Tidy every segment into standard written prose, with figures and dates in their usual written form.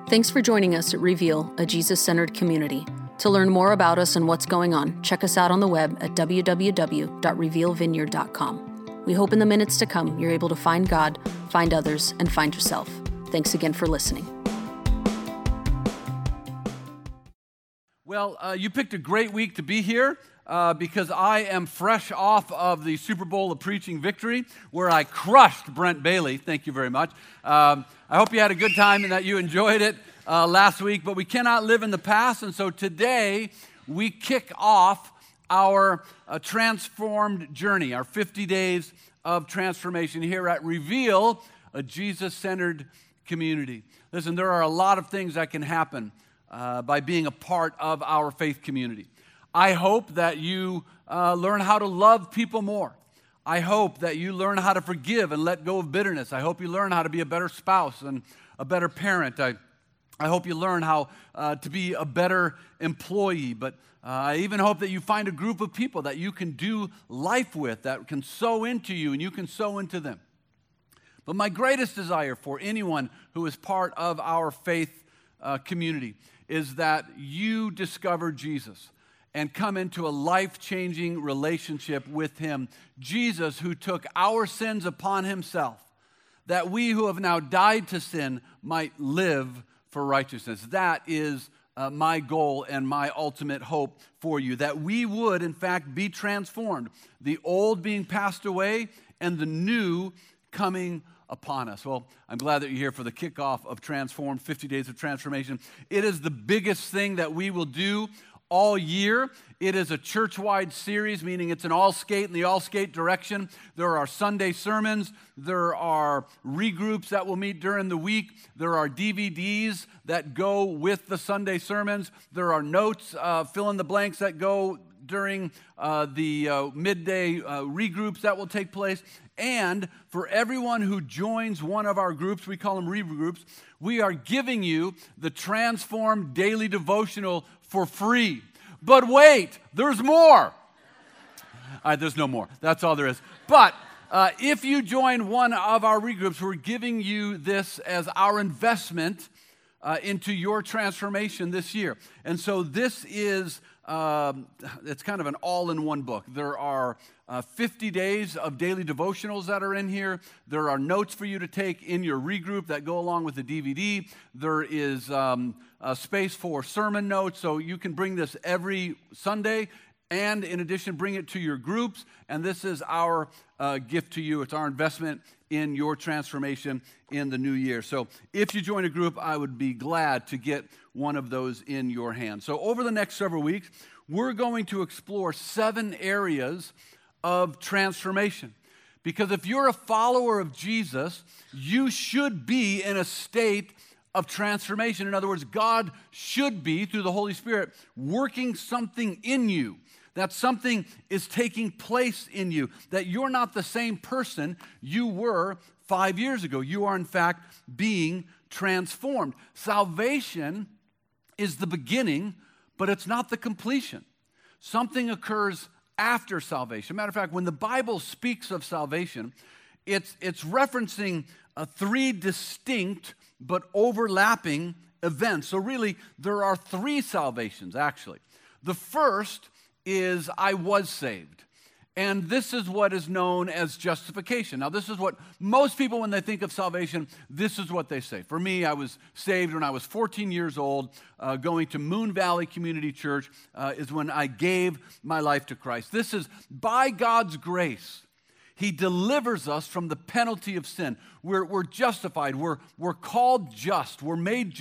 Thanks for joining us at Reveal, a Jesus-centered community. To learn more about us and what's going on, check us out on the web at www.revealvineyard.com. We hope in the minutes to come you're able to find God, find others, and find yourself. Thanks again for listening. Well, you picked a great week to be here because I am fresh off of the Super Bowl of Preaching Victory where I crushed Brent Bailey. Thank you very much. I hope you had a good time and that you enjoyed it last week, but we cannot live in the past, and so today we kick off our transformed journey, our 50 days of transformation here at Reveal, a Jesus-centered community. Listen, there are a lot of things that can happen by being a part of our faith community. I hope that you learn how to love people more. I hope that you learn how to forgive and let go of bitterness. I hope you learn how to be a better spouse and a better parent. I hope you learn how to be a better employee. But I even hope that you find a group of people that you can do life with, that can sow into you and you can sow into them. But my greatest desire for anyone who is part of our faith community is that you discover Jesus and come into a life-changing relationship with Him. Jesus, who took our sins upon Himself, that we who have now died to sin might live for righteousness. That is my goal and my ultimate hope for you, that we would, in fact, be transformed, the old being passed away and the new coming upon us. Well, I'm glad that you're here for the kickoff of Transform, 50 Days of Transformation. It is the biggest thing that we will do all year. It is a church-wide series, meaning it's an all-skate in the all-skate direction. There are Sunday sermons. There are regroups that will meet during the week. There are DVDs that go with the Sunday sermons. There are notes, fill-in-the-blanks that go during the midday regroups that will take place. And for everyone who joins one of our groups, we call them regroups, we are giving you the Transform Daily Devotional for free. But wait, there's more. All right, there's no more. That's all there is. But if you join one of our regroups, we're giving you this as our investment into your transformation this year. And so this is, it's kind of an all-in-one book. There are 50 days of daily devotionals that are in here. There are notes for you to take in your regroup that go along with the DVD. There is a space for sermon notes, so you can bring this every Sunday, and in addition, bring it to your groups. And this is our gift to you. It's our investment in your transformation in the new year. So if you join a group, I would be glad to get one of those in your hands. So over the next several weeks, we're going to explore 7 areas of transformation. Because if you're a follower of Jesus, you should be in a state of transformation. In other words, God should be, through the Holy Spirit, working something in you. That something is taking place in you. That you're not the same person you were 5 years ago. You are, in fact, being transformed. Salvation is the beginning, but it's not the completion. Something occurs after salvation. Matter of fact, when the Bible speaks of salvation, it's referencing 3 distinct but overlapping events. So really, there are 3 salvations, actually. The first is I was saved. And this is what is known as justification. Now, this is what most people, when they think of salvation, this is what they say. For me, I was saved when I was 14 years old, going to Moon Valley Community Church is when I gave my life to Christ. This is by God's grace. He delivers us from the penalty of sin. We're justified. We're called just. We're made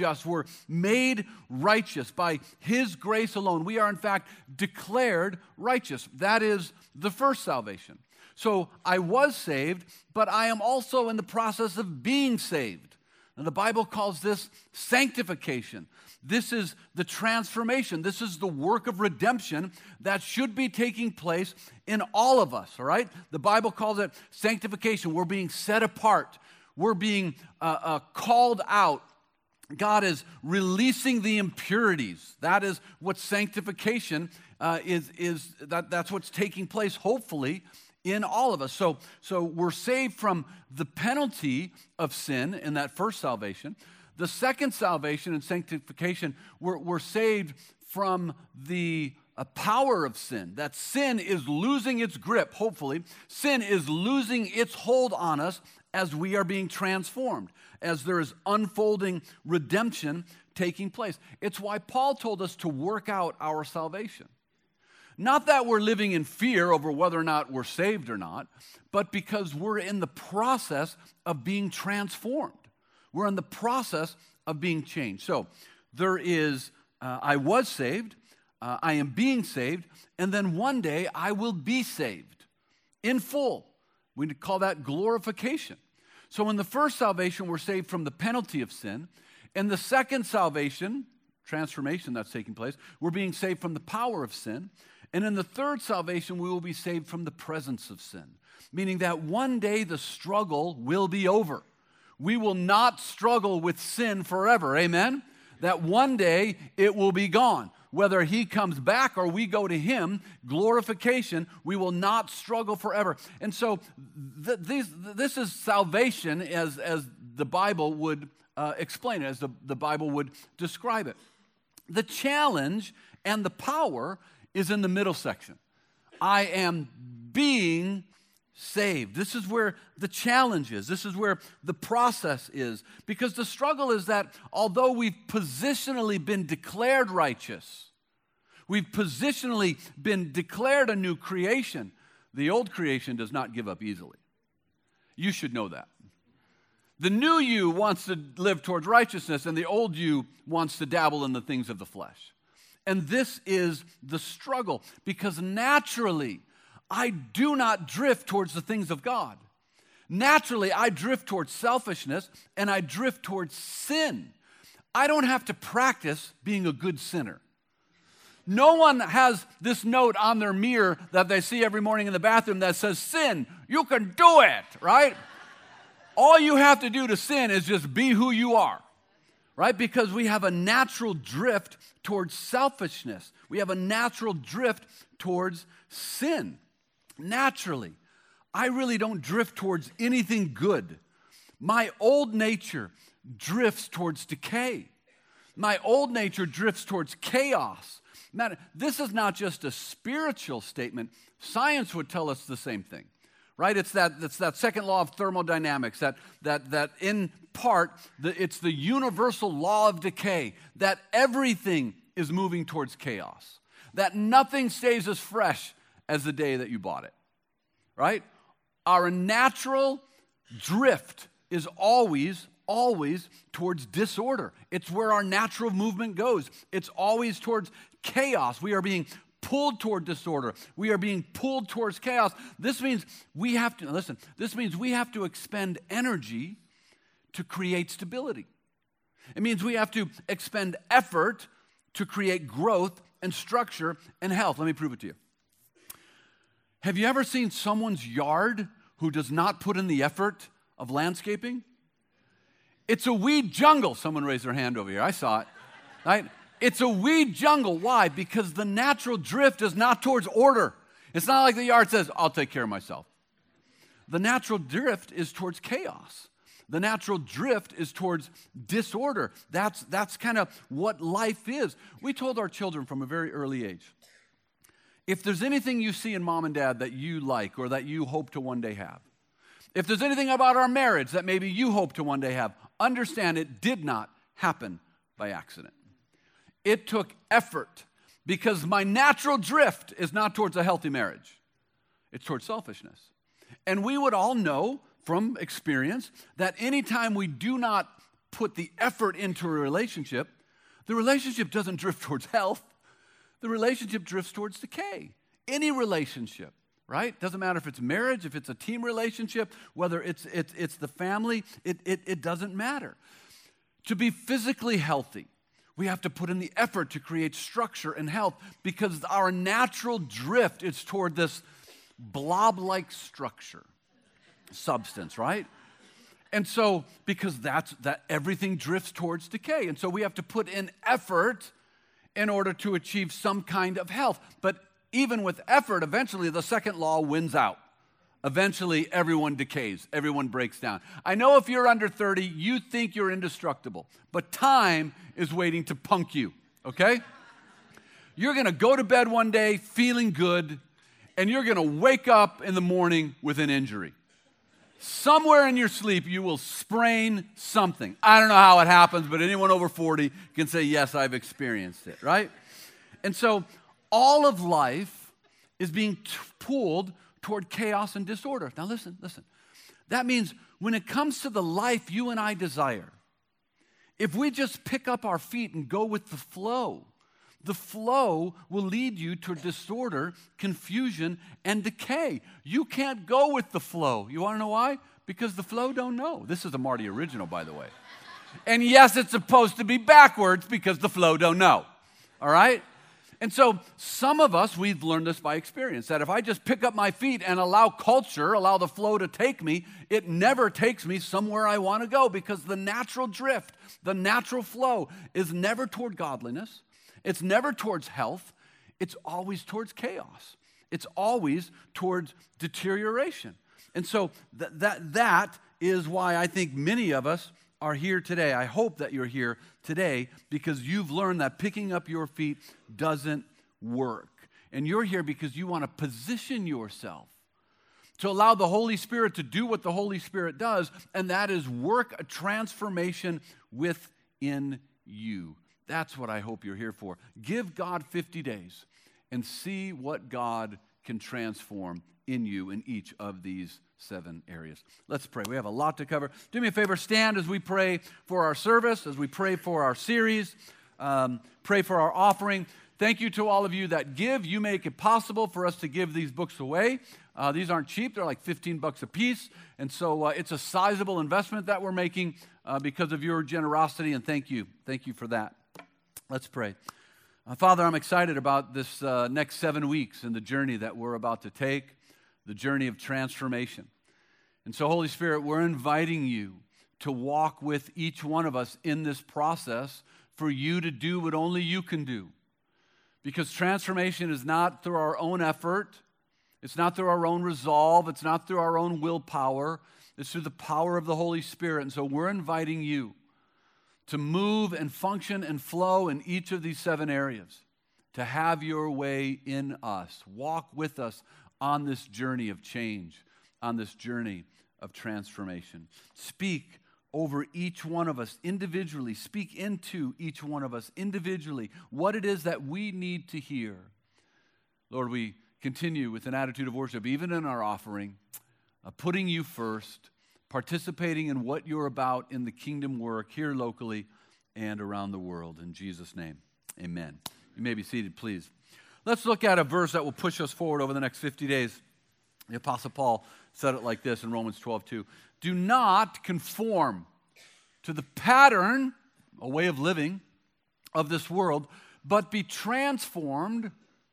righteous by His grace alone. We are, in fact, declared righteous. That is the first salvation. So I was saved, but I am also in the process of being saved. And the Bible calls this sanctification. This is the transformation. This is the work of redemption that should be taking place in all of us, all right? The Bible calls it sanctification. We're being set apart. We're being called out. God is releasing the impurities. That is what sanctification is. That's what's taking place, hopefully, in all of us. So we're saved from the penalty of sin in that first salvation. The second salvation and sanctification, we're saved from the power of sin. That sin is losing its grip, hopefully. Sin is losing its hold on us as we are being transformed, as there is unfolding redemption taking place. It's why Paul told us to work out our salvation. Not that we're living in fear over whether or not we're saved or not, but because we're in the process of being transformed. We're in the process of being changed. So there is, I was saved, I am being saved, and then one day I will be saved in full. We call that glorification. So in the first salvation, we're saved from the penalty of sin. In the second salvation, transformation that's taking place, we're being saved from the power of sin. And in the third salvation, we will be saved from the presence of sin, meaning that one day the struggle will be over. We will not struggle with sin forever, amen? That one day it will be gone. Whether he comes back or we go to him, glorification, we will not struggle forever. And so this is salvation as the Bible would explain it, as the Bible would describe it. The challenge and the power is in the middle section. I am being saved. This is where the challenge is. This is where the process is. Because the struggle is that although we've positionally been declared righteous, we've positionally been declared a new creation, the old creation does not give up easily. You should know that. The new you wants to live towards righteousness, and the old you wants to dabble in the things of the flesh. And this is the struggle, because naturally, I do not drift towards the things of God. Naturally, I drift towards selfishness, and I drift towards sin. I don't have to practice being a good sinner. No one has this note on their mirror that they see every morning in the bathroom that says, sin, you can do it, right? All you have to do to sin is just be who you are. Right? Because we have a natural drift towards selfishness. We have a natural drift towards sin. Naturally. I really don't drift towards anything good. My old nature drifts towards decay. My old nature drifts towards chaos. Man, this is not just a spiritual statement. Science would tell us the same thing. Right? It's that second law of thermodynamics, that in part, it's the universal law of decay, that everything is moving towards chaos, that nothing stays as fresh as the day that you bought it. Right? Our natural drift is always towards disorder. It's where our natural movement goes. It's always towards chaos. We are being pulled toward disorder. We are being pulled towards chaos. This means we have to expend energy to create stability. It means we have to expend effort to create growth and structure and health. Let me prove it to you. Have you ever seen someone's yard who does not put in the effort of landscaping? It's a weed jungle. Someone raised their hand over here. I saw it. Right? It's a weed jungle. Why? Because the natural drift is not towards order. It's not like the yard says, I'll take care of myself. The natural drift is towards chaos. The natural drift is towards disorder. That's kind of what life is. We told our children from a very early age, if there's anything you see in mom and dad that you like or that you hope to one day have, if there's anything about our marriage that maybe you hope to one day have, understand it did not happen by accident. It took effort, because my natural drift is not towards a healthy marriage. It's towards selfishness. And we would all know from experience that anytime we do not put the effort into a relationship, the relationship doesn't drift towards health. The relationship drifts towards decay. Any relationship, right? Doesn't matter if it's marriage, if it's a team relationship, whether it's the family, it doesn't matter. To be physically healthy, we have to put in the effort to create structure and health, because our natural drift is toward this blob-like structure, substance, right? And so, because that everything drifts towards decay. And so we have to put in effort in order to achieve some kind of health. But even with effort, eventually the second law wins out. eventually everyone decays, everyone breaks down. I know if you're under 30, you think you're indestructible, but time is waiting to punk you, okay? You're going to go to bed one day feeling good, and you're going to wake up in the morning with an injury. Somewhere in your sleep, you will sprain something. I don't know how it happens, but anyone over 40 can say, yes, I've experienced it, right? And so all of life is being pulled toward chaos and disorder. Now listen. That means when it comes to the life you and I desire, if we just pick up our feet and go with the flow will lead you to disorder, confusion, and decay. You can't go with the flow. You want to know why? Because the flow don't know. This is a Marty original, by the way. And yes, it's supposed to be backwards because the flow don't know. All right? And so some of us, we've learned this by experience, that if I just pick up my feet and allow culture, allow the flow to take me, it never takes me somewhere I want to go, because the natural drift, the natural flow is never toward godliness. It's never towards health. It's always towards chaos. It's always towards deterioration. And so that is why I think many of us are here today. I hope that you're here today because you've learned that picking up your feet doesn't work. And you're here because you want to position yourself to allow the Holy Spirit to do what the Holy Spirit does, and that is work a transformation within you. That's what I hope you're here for. Give God 50 days and see what God can transform in you in each of these 7 areas. Let's pray. We have a lot to cover. Do me a favor, stand as we pray for our service, as we pray for our series, pray for our offering. Thank you to all of you that give. You make it possible for us to give these books away. These aren't cheap. They're like $15 a piece. And so it's a sizable investment that we're making because of your generosity, and thank you. Thank you for that. Let's pray. Father, I'm excited about this next 7 weeks and the journey that we're about to take, the journey of transformation. And so, Holy Spirit, we're inviting you to walk with each one of us in this process for you to do what only you can do. Because transformation is not through our own effort. It's not through our own resolve. It's not through our own willpower. It's through the power of the Holy Spirit. And so we're inviting you to move and function and flow in each of these 7 areas, to have your way in us. Walk with us on this journey of change, on this journey of transformation. Speak over each one of us individually. Speak into each one of us individually what it is that we need to hear. Lord, we continue with an attitude of worship, even in our offering, putting you first, participating in what you're about in the kingdom work here locally and around the world. In Jesus' name, amen. You may be seated, please. Let's look at a verse that will push us forward over the next 50 days. The Apostle Paul said it like this in Romans 12:2. Do not conform to the pattern, a way of living, of this world, but be transformed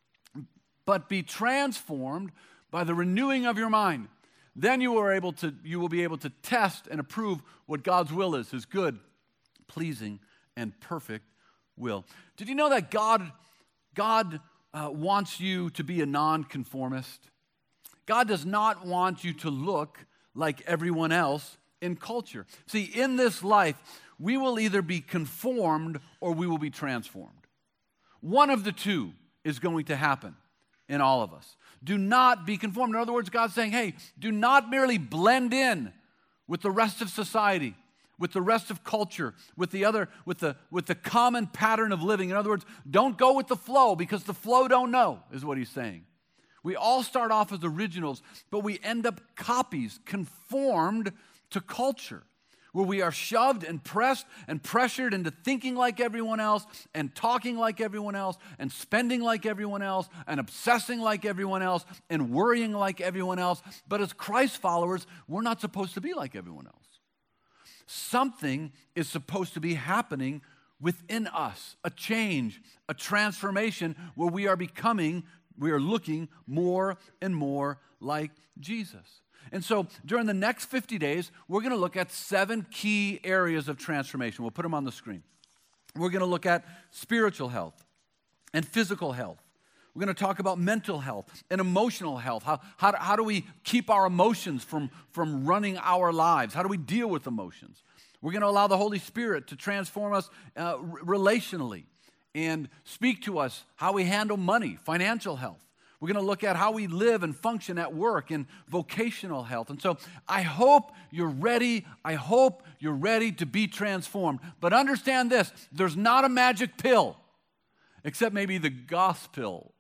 by the renewing of your mind. Then you will be able to test and approve what God's will is, his good, pleasing, and perfect will. Did you know that God wants you to be a nonconformist? God does not want you to look like everyone else in culture. See, in this life, we will either be conformed or we will be transformed. One of the two is going to happen in all of us. Do not be conformed. In other words, God's saying, hey, do not merely blend in with the rest of society, with the rest of culture, with the common pattern of living. In other words, don't go with the flow because the flow don't know, is what he's saying. We all start off as originals, but we end up copies, conformed to culture, where we are shoved and pressed and pressured into thinking like everyone else and talking like everyone else and spending like everyone else and obsessing like everyone else and worrying like everyone else. But as Christ followers, we're not supposed to be like everyone else. Something is supposed to be happening within us, a change, a transformation where we are looking more and more like Jesus. And so during the next 50 days, we're going to look at 7 key areas of transformation. We'll put them on the screen. We're going to look at spiritual health and physical health, We're going to talk about mental health and emotional health. How do we keep our emotions from running our lives? How do we deal with emotions? We're going to allow the Holy Spirit to transform us relationally and speak to us how we handle money, financial health. We're going to look at how we live and function at work and vocational health. And so I hope you're ready. I hope you're ready to be transformed. But understand this, there's not a magic pill, except maybe the gospel.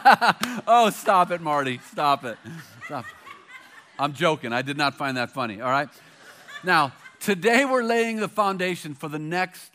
Oh, stop it, Marty. Stop it. Stop. I'm joking. I did not find that funny, all right? Now, today we're laying the foundation for the next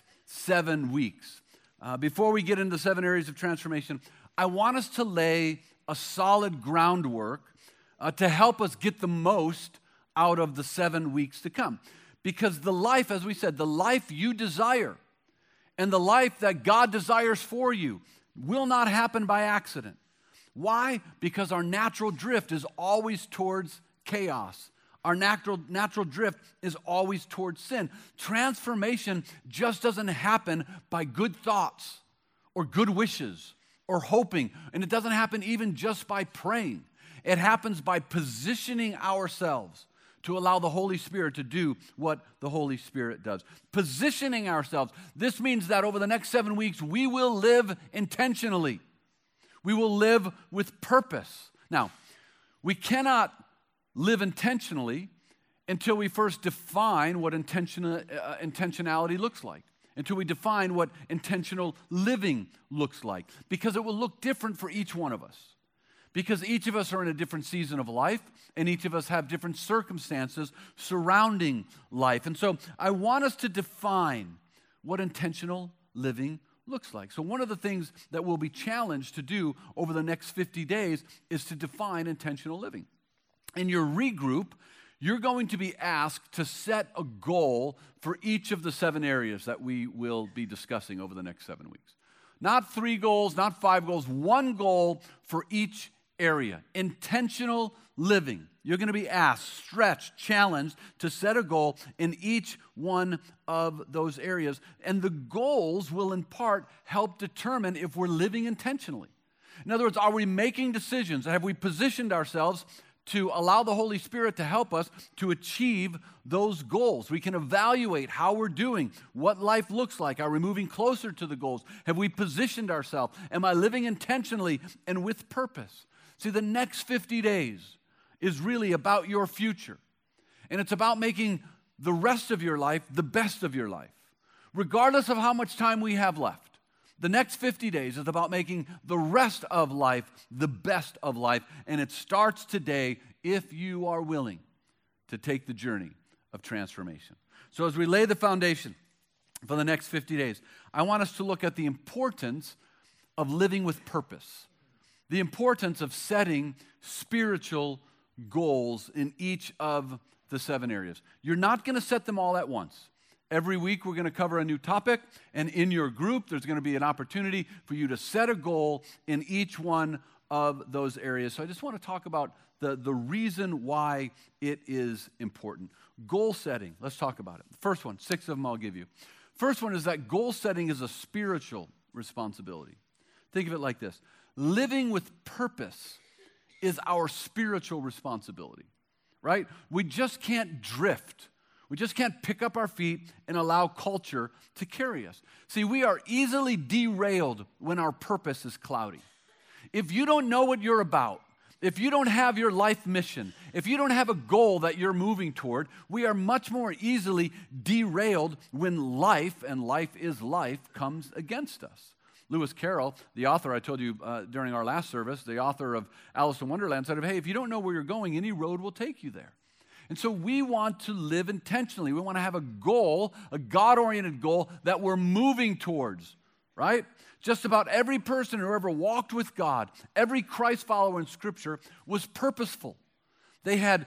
7 weeks. Before we get into the 7 areas of transformation, I want us to lay a solid groundwork to help us get the most out of the 7 weeks to come. Because the life, as we said, the life you desire and the life that God desires for you will not happen by accident. Why? Because our natural drift is always towards chaos. Our natural drift is always towards sin. Transformation just doesn't happen by good thoughts or good wishes or hoping. And it doesn't happen even just by praying. It happens by positioning ourselves to allow the Holy Spirit to do what the Holy Spirit does. Positioning ourselves. This means that over the next 7 weeks, we will live intentionally. We will live with purpose. Now, we cannot live intentionally until we first define what intentionality looks like, until we define what intentional living looks like, because it will look different for each one of us. Because each of us are in a different season of life, and each of us have different circumstances surrounding life. And so I want us to define what intentional living looks like. So one of the things that we'll be challenged to do over the next 50 days is to define intentional living. In your regroup, you're going to be asked to set a goal for each of the 7 areas that we will be discussing over the next 7 weeks. Not 3 goals, not 5 goals, 1 goal for each area. Intentional living. You're going to be asked, stretched, challenged to set a goal in each one of those areas. And the goals will in part help determine if we're living intentionally. In other words, are we making decisions? Have we positioned ourselves to allow the Holy Spirit to help us to achieve those goals? We can evaluate how we're doing, what life looks like. Are we moving closer to the goals? Have we positioned ourselves? Am I living intentionally and with purpose? See, the next 50 days is really about your future. And it's about making the rest of your life the best of your life, regardless of how much time we have left. The next 50 days is about making the rest of life the best of life, and it starts today if you are willing to take the journey of transformation. So as we lay the foundation for the next 50 days, I want us to look at the importance of living with purpose, the importance of setting spiritual goals in each of the 7 areas. You're not going to set them all at once. Every week we're going to cover a new topic, and in your group there's going to be an opportunity for you to set a goal in each one of those areas. So I just want to talk about the reason why it is important. Goal setting, let's talk about it. The first one, 6 of them I'll give you. First one is that goal setting is a spiritual responsibility. Think of it like this. Living with purpose is our spiritual responsibility, right? We just can't drift. We just can't pick up our feet and allow culture to carry us. See, we are easily derailed when our purpose is cloudy. If you don't know what you're about, if you don't have your life mission, if you don't have a goal that you're moving toward, we are much more easily derailed when life, and life is life, comes against us. Lewis Carroll, the author I told you during our last service, the author of Alice in Wonderland, said, hey, if you don't know where you're going, any road will take you there. And so we want to live intentionally. We want to have a goal, a God-oriented goal that we're moving towards, right? Just about every person who ever walked with God, every Christ follower in Scripture was purposeful. They had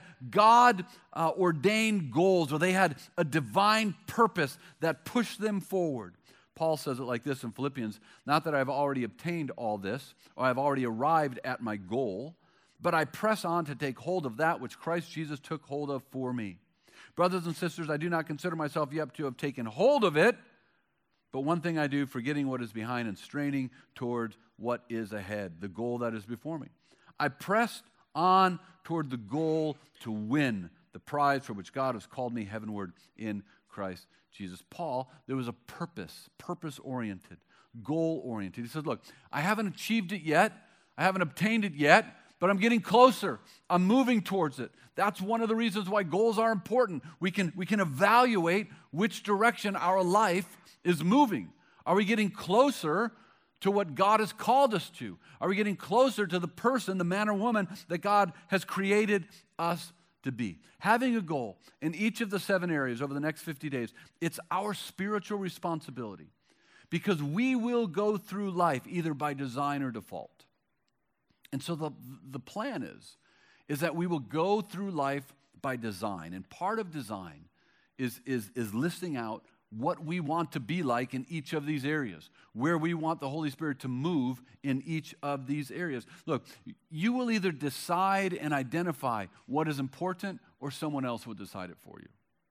God-ordained goals, or they had a divine purpose that pushed them forward. Paul says it like this in Philippians, not that I've already obtained all this, or I've already arrived at my goal, but I press on to take hold of that which Christ Jesus took hold of for me. Brothers and sisters, I do not consider myself yet to have taken hold of it, But one thing I do, forgetting what is behind and straining toward what is ahead, the goal that is before me. I pressed on toward the goal to win the prize for which God has called me heavenward in Christ Jesus. Paul, there was a purpose-oriented, goal-oriented. He said, look, I haven't achieved it yet. I haven't obtained it yet, but I'm getting closer. I'm moving towards it. That's one of the reasons why goals are important. We can evaluate which direction our life is moving. Are we getting closer to what God has called us to? Are we getting closer to the person, the man or woman that God has created us to be? Having a goal in each of the 7 areas over the next 50 days, it's our spiritual responsibility because we will go through life either by design or default. And so the plan is that we will go through life by design. And part of design is listing out what we want to be like in each of these areas, where we want the Holy Spirit to move in each of these areas. Look, you will either decide and identify what is important or someone else will decide it for you.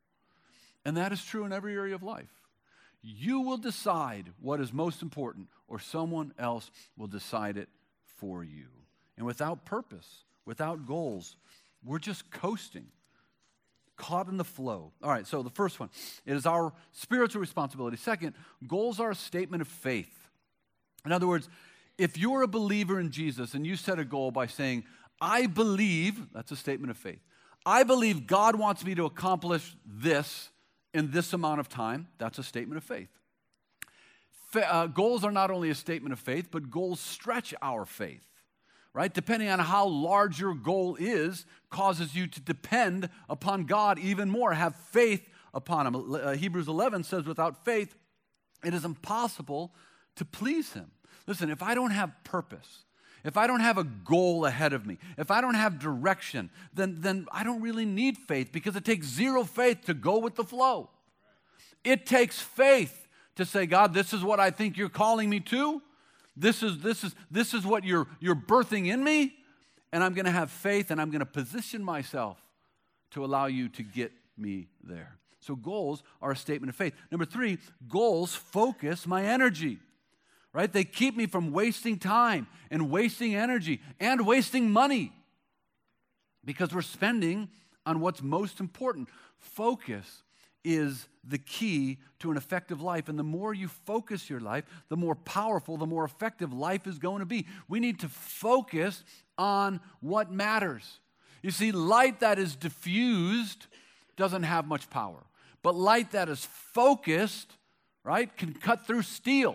And that is true in every area of life. You will decide what is most important or someone else will decide it for you. And without purpose, without goals, we're just coasting, caught in the flow. All right, so the first one, it is our spiritual responsibility. Second, goals are a statement of faith. In other words, if you're a believer in Jesus and you set a goal by saying, I believe, that's a statement of faith. I believe God wants me to accomplish this in this amount of time. That's a statement of faith. Goals are not only a statement of faith, but goals stretch our faith. Right? Depending on how large your goal is, causes you to depend upon God even more, have faith upon Him. Hebrews 11 says, without faith, it is impossible to please Him. Listen, if I don't have purpose, if I don't have a goal ahead of me, if I don't have direction, then I don't really need faith because it takes zero faith to go with the flow. It takes faith to say, God, this is what I think you're calling me to. This is what you're birthing in me, and I'm going to have faith, and I'm going to position myself to allow you to get me there. So goals are a statement of faith. Number 3, goals focus my energy, right? They keep me from wasting time and wasting energy and wasting money because we're spending on what's most important. Focus is the key to an effective life. And the more you focus your life, the more powerful, the more effective life is going to be. We need to focus on what matters. You see, light that is diffused doesn't have much power. But light that is focused, right, can cut through steel.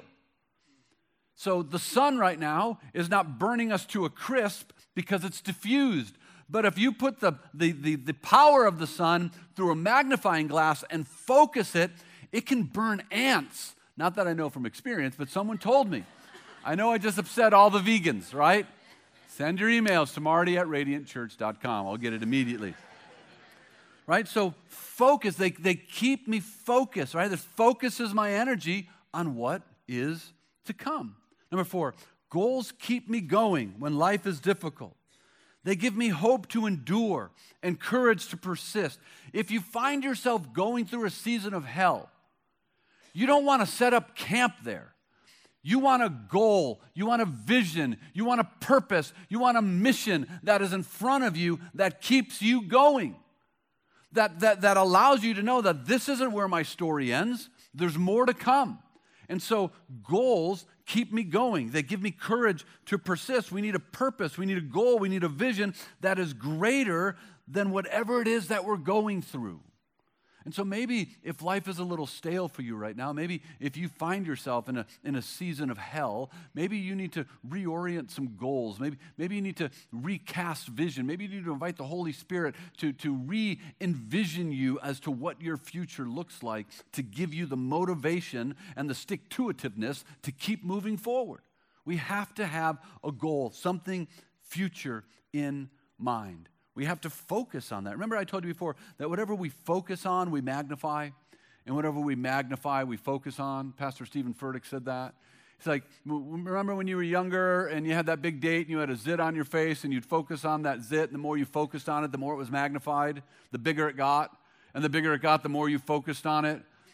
So the sun right now is not burning us to a crisp because it's diffused. But if you put the power of the sun through a magnifying glass and focus it, it can burn ants. Not that I know from experience, but someone told me. I know I just upset all the vegans, right? Send your emails to marty@radiantchurch.com. I'll get it immediately. Right? So focus, they keep me focused, right? This focuses my energy on what is to come. Number 4, goals keep me going when life is difficult. They give me hope to endure and courage to persist. If you find yourself going through a season of hell, you don't want to set up camp there. You want a goal, you want a vision, you want a purpose, you want a mission that is in front of you that keeps you going. That allows you to know that this isn't where my story ends. There's more to come. And so goals keep me going. They give me courage to persist. We need a purpose. We need a goal. We need a vision that is greater than whatever it is that we're going through. And so maybe if life is a little stale for you right now, maybe if you find yourself in a season of hell, maybe you need to reorient some goals. Maybe you need to recast vision. Maybe you need to invite the Holy Spirit to re-envision you as to what your future looks like, to give you the motivation and the stick-to-itiveness to keep moving forward. We have to have a goal, something future in mind. We have to focus on that. Remember I told you before that whatever we focus on, we magnify. And whatever we magnify, we focus on. Pastor Stephen Furtick said that. It's like, remember when you were younger and you had that big date and you had a zit on your face and you'd focus on that zit. And the more you focused on it, the more it was magnified, the bigger it got. And the bigger it got, the more you focused on it.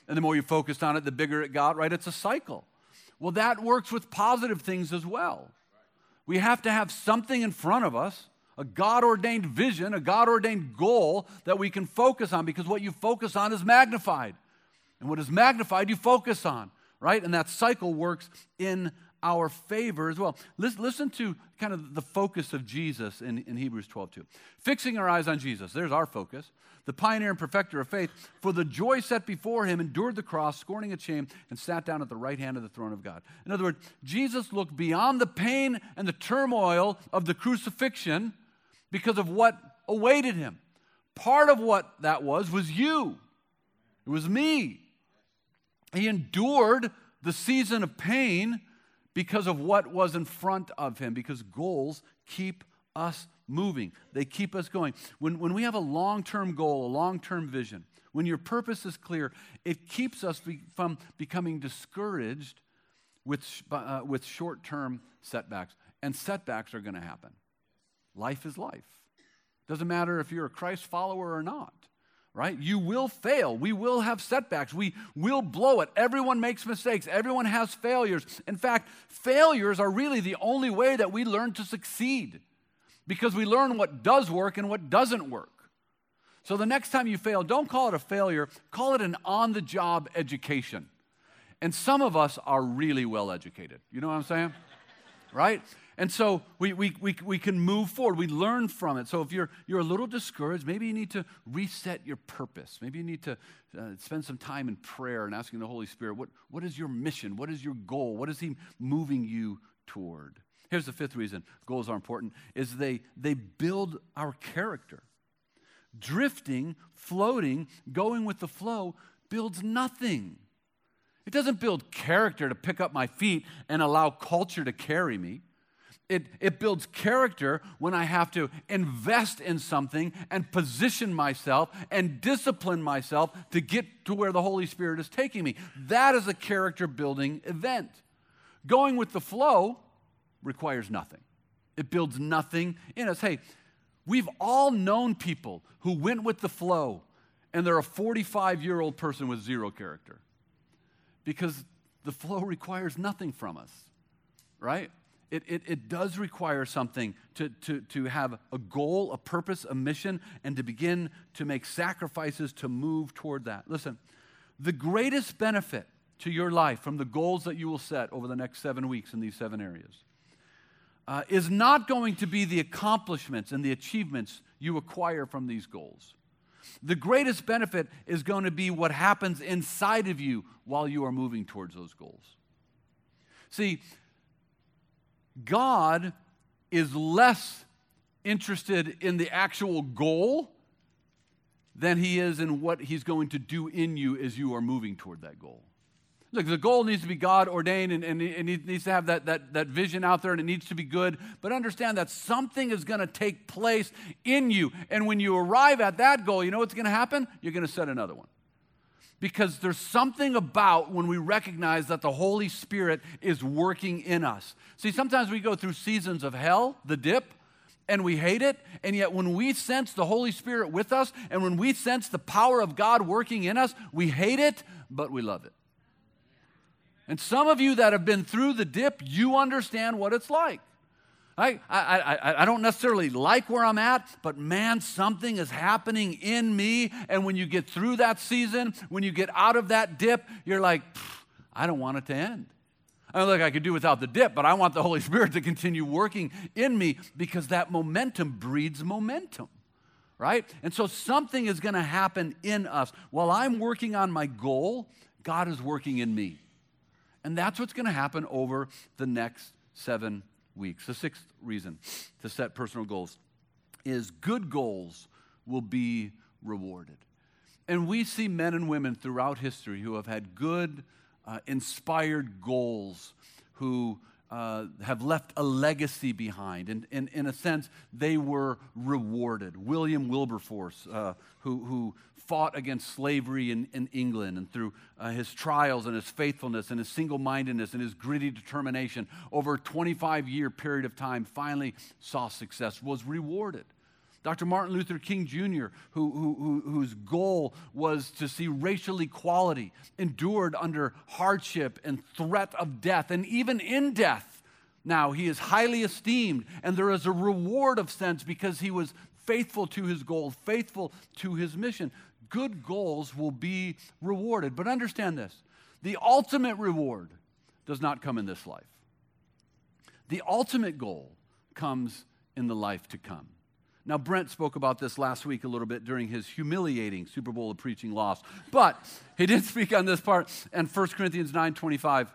And the more you focused on it, the bigger it got, right? It's a cycle. Well, that works with positive things as well. We have to have something in front of us, a God-ordained vision, a God-ordained goal that we can focus on, because what you focus on is magnified. And what is magnified, you focus on, right? And that cycle works in our favor as well. Listen to kind of the focus of Jesus in Hebrews 12:2. Fixing our eyes on Jesus, there's our focus. The pioneer and perfecter of faith, for the joy set before him, endured the cross, scorning its shame, and sat down at the right hand of the throne of God. In other words, Jesus looked beyond the pain and the turmoil of the crucifixion because of what awaited him. Part of what that was you. It was me. He endured the season of pain because of what was in front of him, because goals keep us moving. They keep us going. When we have a long-term goal, a long-term vision, when your purpose is clear, it keeps us from becoming discouraged with short-term setbacks. And setbacks are going to happen. Life is life. Doesn't matter if you're a Christ follower or not. Right? You will fail. We will have setbacks. We will blow it. Everyone makes mistakes. Everyone has failures. In fact, failures are really the only way that we learn to succeed, because we learn what does work and what doesn't work. So the next time you fail, don't call it a failure. Call it an on-the-job education. And some of us are really well educated. You know what I'm saying? Right? And so we can move forward. We learn from it. So if you're a little discouraged, maybe you need to reset your purpose. Maybe you need to spend some time in prayer and asking the Holy Spirit, what is your mission? What is your goal? What is he moving you toward? Here's the fifth reason goals are important, is they build our character. Drifting, floating, going with the flow builds nothing. It doesn't build character to pick up my feet and allow culture to carry me. It builds character when I have to invest in something and position myself and discipline myself to get to where the Holy Spirit is taking me. That is a character-building event. Going with the flow requires nothing. It builds nothing in us. Hey, we've all known people who went with the flow, and they're a 45-year-old person with zero character, because the flow requires nothing from us, right? It does require something to have a goal, a purpose, a mission, and to begin to make sacrifices to move toward that. Listen, the greatest benefit to your life from the goals that you will set over the next 7 weeks in these 7 areas is not going to be the accomplishments and the achievements you acquire from these goals. The greatest benefit is going to be what happens inside of you while you are moving towards those goals. See, God is less interested in the actual goal than he is in what he's going to do in you as you are moving toward that goal. Look, the goal needs to be God ordained, and it needs to have that vision out there, and it needs to be good. But understand that something is going to take place in you. And when you arrive at that goal, you know what's going to happen? You're going to set another one. Because there's something about when we recognize that the Holy Spirit is working in us. See, sometimes we go through seasons of hell, the dip, and we hate it. And yet when we sense the Holy Spirit with us, and when we sense the power of God working in us, we hate it, but we love it. And some of you that have been through the dip, you understand what it's like. I don't necessarily like where I'm at, but man, something is happening in me. And when you get through that season, when you get out of that dip, you're like, I don't want it to end. I mean, look, I could do without the dip, but I want the Holy Spirit to continue working in me, because that momentum breeds momentum, right? And so something is going to happen in us. While I'm working on my goal, God is working in me. And that's what's going to happen over the next 7 weeks. The sixth reason to set personal goals is good goals will be rewarded. And we see men and women throughout history who have had good, inspired goals, who have left a legacy behind. And in a sense, they were rewarded. William Wilberforce, who fought against slavery in England, and through his trials and his faithfulness and his single-mindedness and his gritty determination over a 25-year period of time, finally saw success, was rewarded. Dr. Martin Luther King Jr., whose goal was to see racial equality, endured under hardship and threat of death, and even in death. Now, he is highly esteemed, and there is a reward of sense because he was faithful to his goal, faithful to his mission. Good goals will be rewarded. But understand this, the ultimate reward does not come in this life. The ultimate goal comes in the life to come. Now, Brent spoke about this last week a little bit during his humiliating Super Bowl of preaching loss. But he did speak on this part in 1 Corinthians 9:25,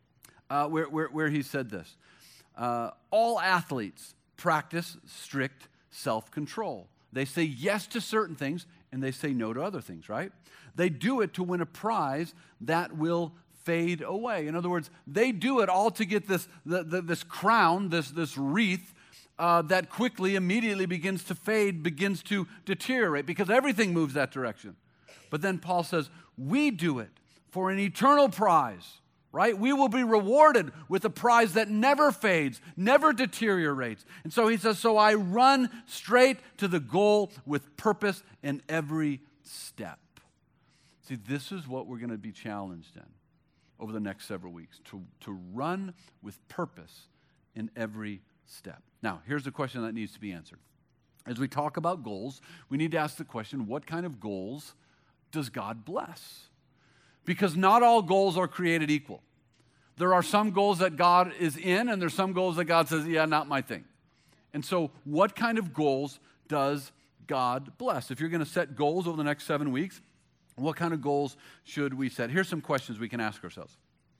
where he said this. All athletes practice strict self-control. They say yes to certain things, and they say no to other things, right? They do it to win a prize that will fade away. In other words, they do it all to get this crown, this wreath, that quickly, immediately begins to fade, begins to deteriorate, because everything moves that direction. But then Paul says, we do it for an eternal prize, right? We will be rewarded with a prize that never fades, never deteriorates. And so he says, so I run straight to the goal with purpose in every step. See, this is what we're going to be challenged in over the next several weeks, to run with purpose in every step. Now, here's the question that needs to be answered. As we talk about goals, we need to ask the question, what kind of goals does God bless? Because not all goals are created equal. There are some goals that God is in, and there's some goals that God says, yeah, not my thing. And so what kind of goals does God bless? If you're going to set goals over the next 7 weeks, what kind of goals should we set? Here's some questions we can ask ourselves.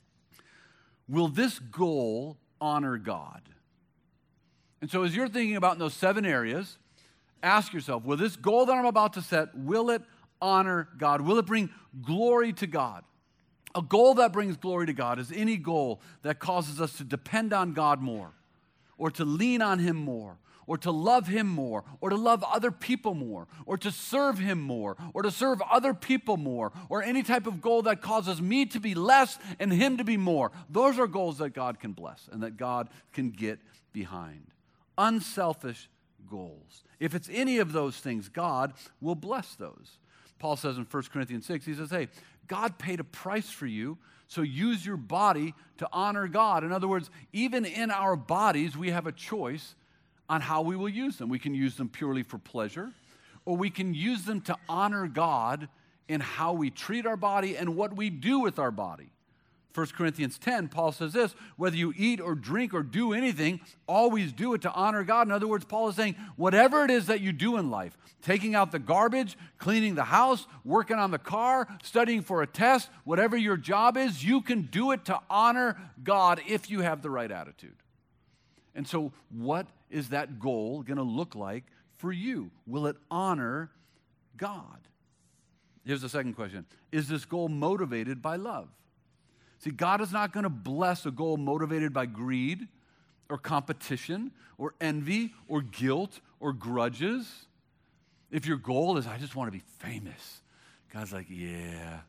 Will this goal honor God? And so as you're thinking about in those 7 areas, ask yourself, will this goal that I'm about to set, will it honor God? Will it bring glory to God? A goal that brings glory to God is any goal that causes us to depend on God more, or to lean on Him more, or to love Him more, or to love other people more, or to serve Him more, or to serve other people more, or any type of goal that causes me to be less and Him to be more. Those are goals that God can bless and that God can get behind. Unselfish goals. If it's any of those things, God will bless those. Paul says in 1 Corinthians 6, he says, hey, God paid a price for you, so use your body to honor God. In other words, even in our bodies, we have a choice on how we will use them. We can use them purely for pleasure, or we can use them to honor God in how we treat our body and what we do with our body. 1 Corinthians 10, Paul says this, whether you eat or drink or do anything, always do it to honor God. In other words, Paul is saying, whatever it is that you do in life, taking out the garbage, cleaning the house, working on the car, studying for a test, whatever your job is, you can do it to honor God if you have the right attitude. And so what is that goal going to look like for you? Will it honor God? Here's the second question. Is this goal motivated by love? See, God is not going to bless a goal motivated by greed or competition or envy or guilt or grudges. If your goal is, I just want to be famous, God's like, yeah.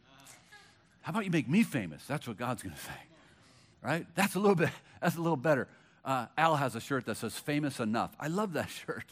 How about you make me famous? That's what God's going to say, right? That's a little better. Al has a shirt that says famous enough. I love that shirt.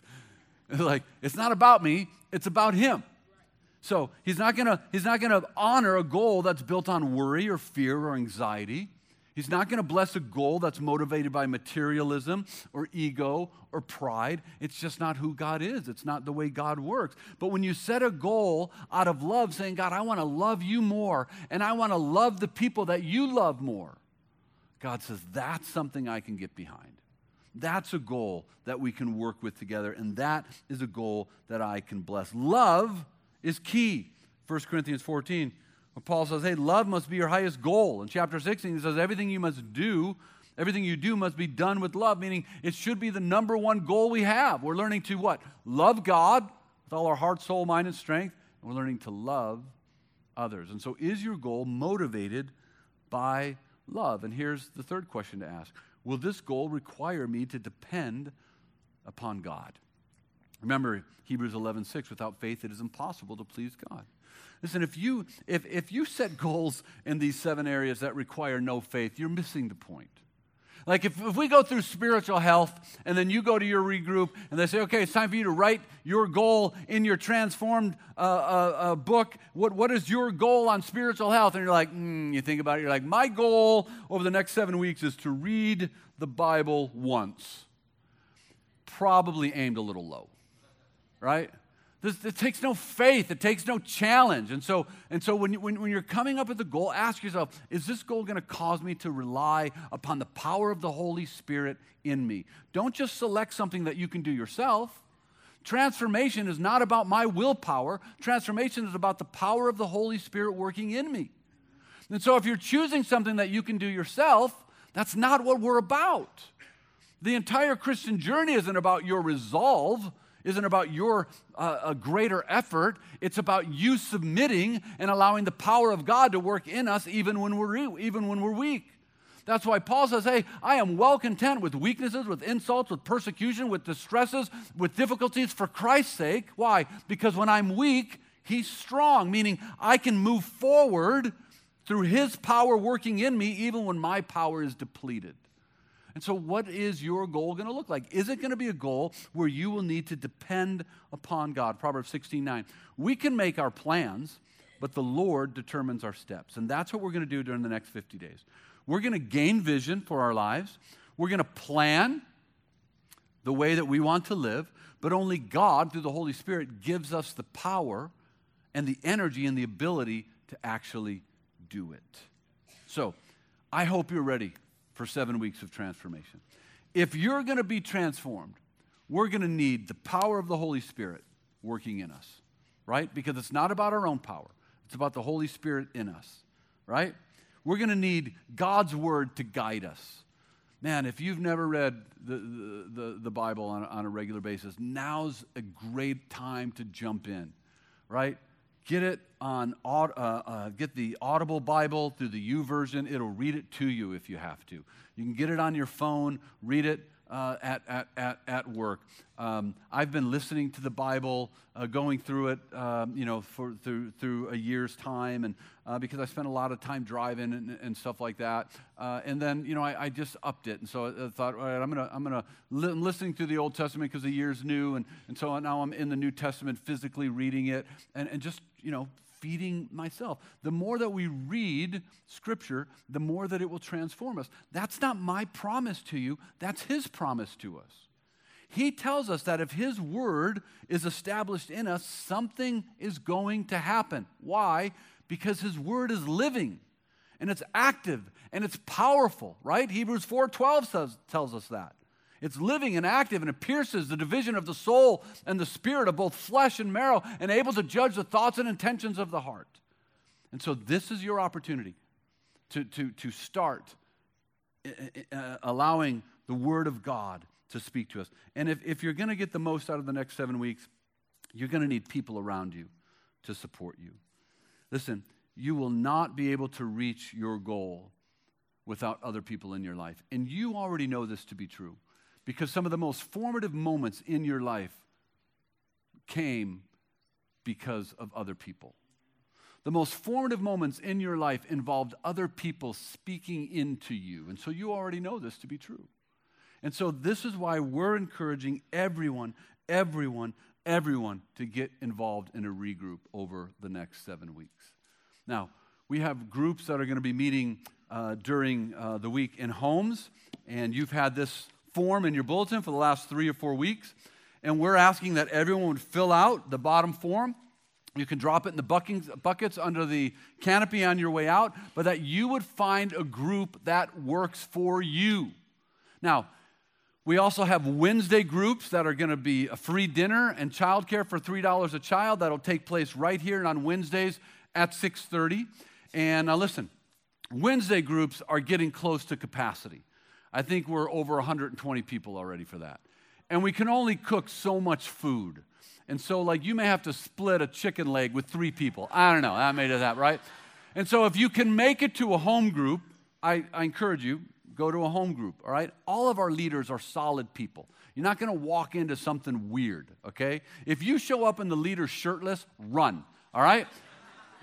It's not about me, it's about Him. So he's not gonna honor a goal that's built on worry or fear or anxiety. He's not going to bless a goal that's motivated by materialism or ego or pride. It's just not who God is. It's not the way God works. But when you set a goal out of love, saying, God, I want to love you more, and I want to love the people that you love more, God says, that's something I can get behind. That's a goal that we can work with together, and that is a goal that I can bless. Love is key. 1 Corinthians 14, where Paul says, hey, love must be your highest goal. In chapter 16, he says, everything you do must be done with love, meaning it should be the number one goal we have. We're learning to what? Love God with all our heart, soul, mind, and strength, and we're learning to love others. And so is your goal motivated by love? And here's the third question to ask. Will this goal require me to depend upon God? Remember Hebrews 11:6, without faith it is impossible to please God. Listen, if you set goals in these 7 areas that require no faith, you're missing the point. Like if we go through spiritual health and then you go to your regroup and they say, okay, it's time for you to write your goal in your transformed book. What is your goal on spiritual health? And you're like, you think about it, you're like, my goal over the next 7 weeks is to read the Bible once. Probably aimed a little low, right? It takes no faith. It takes no challenge. And so when you're coming up with a goal, ask yourself, is this goal going to cause me to rely upon the power of the Holy Spirit in me? Don't just select something that you can do yourself. Transformation is not about my willpower. Transformation is about the power of the Holy Spirit working in me. And so if you're choosing something that you can do yourself, that's not what we're about. The entire Christian journey isn't about your resolve, isn't about your a greater effort. It's about you submitting and allowing the power of God to work in us even when we're weak. That's why Paul says, hey, I am well content with weaknesses, with insults, with persecution, with distresses, with difficulties for Christ's sake. Why? Because when I'm weak, he's strong, meaning I can move forward through his power working in me even when my power is depleted. And so what is your goal going to look like? Is it going to be a goal where you will need to depend upon God? Proverbs 16:9. We can make our plans, but the Lord determines our steps. And that's what we're going to do during the next 50 days. We're going to gain vision for our lives. We're going to plan the way that we want to live, but only God, through the Holy Spirit, gives us the power and the energy and the ability to actually do it. So I hope you're ready for 7 weeks of transformation. If you're going to be transformed, we're going to need the power of the Holy Spirit working in us, right? Because it's not about our own power. It's about the Holy Spirit in us, right? We're going to need God's Word to guide us. Man, if you've never read the Bible on a regular basis, now's a great time to jump in, right? Get it on get the Audible Bible through the YouVersion. It'll read it to you if you have to. You can get it on your phone, read it at work. I've been listening to the Bible, going through it, through a year's time, and because I spent a lot of time driving and stuff like that. And then, I just upped it, and so I thought, all right, I'm listening to the Old Testament because the year's new, and so now I'm in the New Testament, physically reading it, and just feeding myself. The more that we read Scripture, the more that it will transform us. That's not my promise to you. That's His promise to us. He tells us that if His Word is established in us, something is going to happen. Why? Because His Word is living, and it's active, and it's powerful, right? Hebrews 4:12 tells us that. It's living and active, and it pierces the division of the soul and the spirit of both flesh and marrow, and able to judge the thoughts and intentions of the heart. And so this is your opportunity to start allowing the Word of God to speak to us. And if you're going to get the most out of the next 7 weeks, you're going to need people around you to support you. Listen, you will not be able to reach your goal without other people in your life. And you already know this to be true, because some of the most formative moments in your life came because of other people. The most formative moments in your life involved other people speaking into you. And so you already know this to be true. And so this is why we're encouraging everyone to get involved in a regroup over the next 7 weeks. Now, we have groups that are going to be meeting during the week in homes, and you've had this form in your bulletin for the last 3 or 4 weeks, and we're asking that everyone would fill out the bottom form. You can drop it in the buckets under the canopy on your way out, but that you would find a group that works for you. Now, we also have Wednesday groups that are going to be a free dinner and childcare for $3 a child. That'll take place right here on Wednesdays at 6:30. And now listen, Wednesday groups are getting close to capacity. I think we're over 120 people already for that. And we can only cook so much food. And so, you may have to split a chicken leg with 3 people. I don't know. That made it that, right? And so if you can make it to a home group, I encourage you, go to a home group, all right? All of our leaders are solid people. You're not going to walk into something weird, okay? If you show up and the leader's shirtless, run, all right?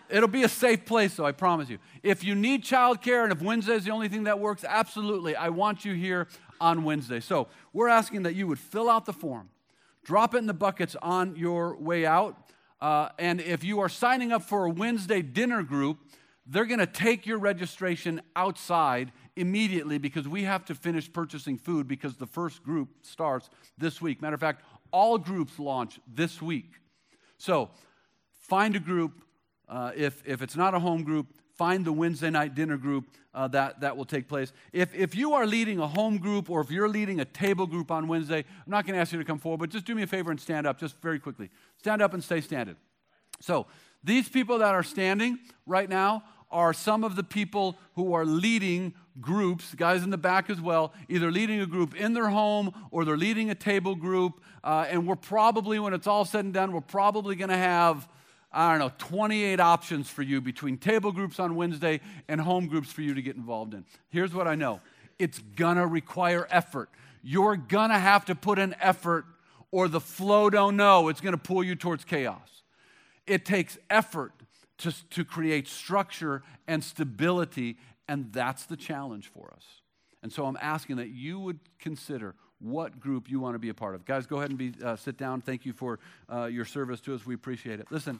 It'll be a safe place, though, I promise you. If you need childcare and if Wednesday is the only thing that works, absolutely, I want you here on Wednesday. So we're asking that you would fill out the form, drop it in the buckets on your way out, and if you are signing up for a Wednesday dinner group, they're going to take your registration outside immediately because we have to finish purchasing food because the first group starts this week. Matter of fact, all groups launch this week. So find a group. If it's not a home group, find the Wednesday night dinner group that will take place. If you are leading a home group or if you're leading a table group on Wednesday, I'm not going to ask you to come forward, but just do me a favor and stand up just very quickly. Stand up and stay standing. So these people that are standing right now are some of the people who are leading groups, guys in the back as well, either leading a group in their home or they're leading a table group. And we're probably, when it's all said and done, we're probably going to have, 28 options for you between table groups on Wednesday and home groups for you to get involved in. Here's what I know. It's going to require effort. You're going to have to put in effort or the flow don't know. It's going to pull you towards chaos. It takes effort to create structure and stability, and that's the challenge for us. And so I'm asking that you would consider what group you want to be a part of. Guys, go ahead and sit down. Thank you for your service to us. We appreciate it. Listen,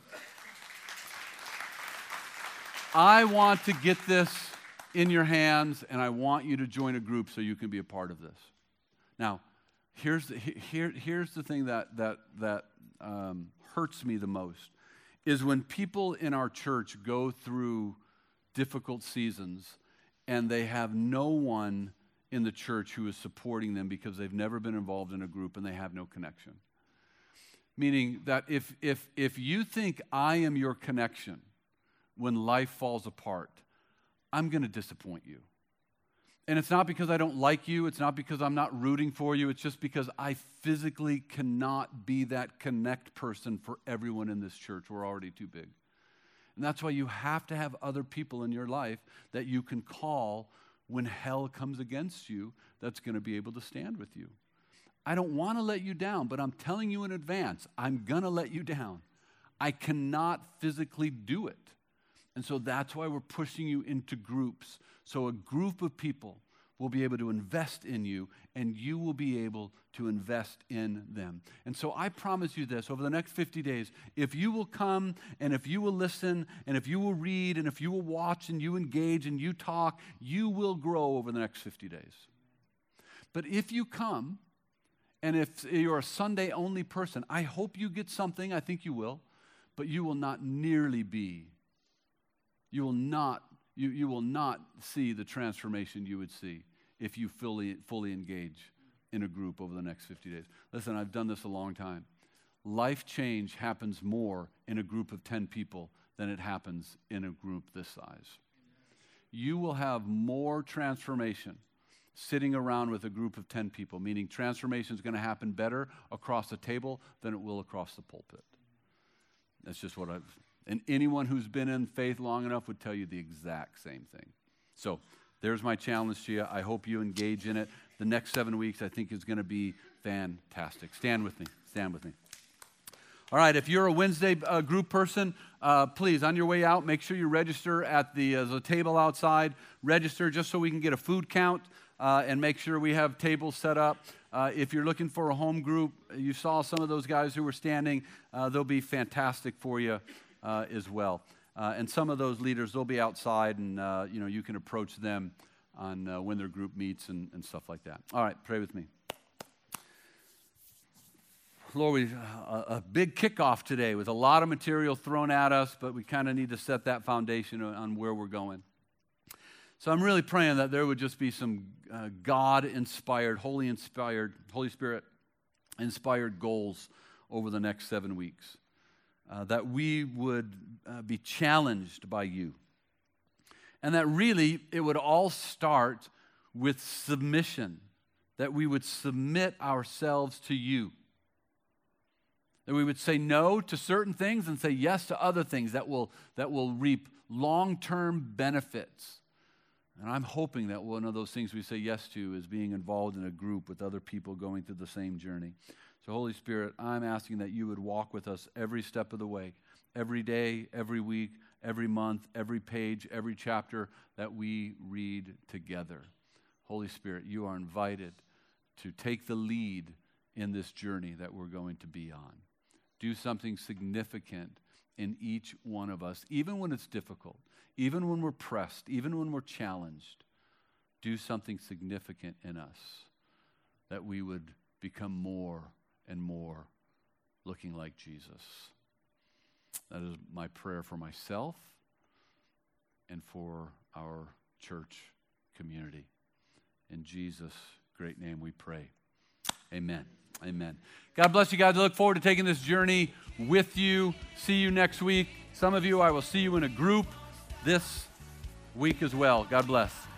I want to get this in your hands, and I want you to join a group so you can be a part of this. Now, here's the thing that hurts me the most, is when people in our church go through difficult seasons and they have no one in the church who is supporting them because they've never been involved in a group and they have no connection. Meaning that if you think I am your connection when life falls apart, I'm going to disappoint you. And it's not because I don't like you. It's not because I'm not rooting for you. It's just because I physically cannot be that connect person for everyone in this church. We're already too big. And that's why you have to have other people in your life that you can call when hell comes against you that's going to be able to stand with you. I don't want to let you down, but I'm telling you in advance, I'm going to let you down. I cannot physically do it. And so that's why we're pushing you into groups. So a group of people will be able to invest in you, and you will be able to invest in them. And so I promise you this, over the next 50 days, if you will come, and if you will listen, and if you will read, and if you will watch, and you engage, and you talk, you will grow over the next 50 days. But if you come, and if you're a Sunday-only person, I hope you get something, I think you will, but you will not nearly be. You will not see the transformation you would see if you fully engage in a group over the next 50 days. Listen, I've done this a long time. Life change happens more in a group of 10 people than it happens in a group this size. You will have more transformation sitting around with a group of 10 people, meaning transformation is going to happen better across the table than it will across the pulpit. That's just what and anyone who's been in faith long enough would tell you the exact same thing. So there's my challenge to you. I hope you engage in it. The next 7 weeks, I think, is going to be fantastic. Stand with me. Stand with me. All right, if you're a Wednesday group person, please, on your way out, make sure you register at the table outside. Register just so we can get a food count and make sure we have tables set up. If you're looking for a home group, you saw some of those guys who were standing. They'll be fantastic for you as well. And some of those leaders, they'll be outside, and you can approach them on when their group meets and stuff like that. All right, pray with me. Lord, a big kickoff today with a lot of material thrown at us, but we kind of need to set that foundation on where we're going. So I'm really praying that there would just be some God-inspired, Holy Spirit-inspired goals over the next 7 weeks. That we would be challenged by you. And that really it would all start with submission, that we would submit ourselves to you. That we would say no to certain things and say yes to other things that will reap long-term benefits. And I'm hoping that one of those things we say yes to is being involved in a group with other people going through the same journey. So Holy Spirit, I'm asking that you would walk with us every step of the way, every day, every week, every month, every page, every chapter that we read together. Holy Spirit, you are invited to take the lead in this journey that we're going to be on. Do something significant in each one of us, even when it's difficult, even when we're pressed, even when we're challenged. Do something significant in us that we would become more and more looking like Jesus. That is my prayer for myself and for our church community. In Jesus' great name we pray. Amen. Amen. God bless you guys. I look forward to taking this journey with you. See you next week. Some of you, I will see you in a group this week as well. God bless.